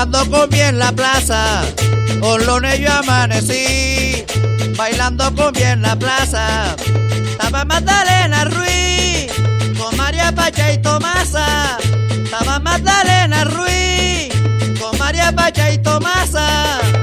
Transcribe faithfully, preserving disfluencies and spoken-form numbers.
bailando con bien en la plaza. Un lunes yo amanecí, bailando con bien en la plaza. Estaba Magdalena Ruiz, con María Pacha y Tomasa. Estaba Magdalena Ruiz, con María Pacha y Tomasa.